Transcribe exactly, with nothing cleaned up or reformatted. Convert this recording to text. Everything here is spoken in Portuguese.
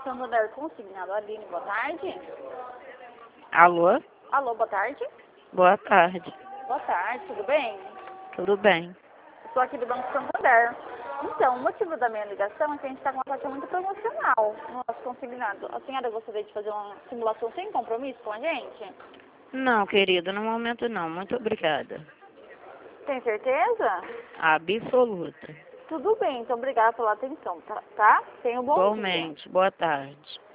Santander Consignado. Aline, boa tarde. Alô? Alô, boa tarde. Boa tarde. Boa tarde, tudo bem? Tudo bem. Estou aqui do Banco Santander. Então, o motivo da minha ligação é que a gente está com uma taxa muito promocional no nosso consignado. A senhora gostaria de fazer uma simulação sem compromisso com a gente? Não, querida, no momento não. Muito obrigada. Tem certeza? Absoluta. Tudo bem, então obrigada pela atenção, tá? tá? Tenha um bom dia. Igualmente. Boa tarde.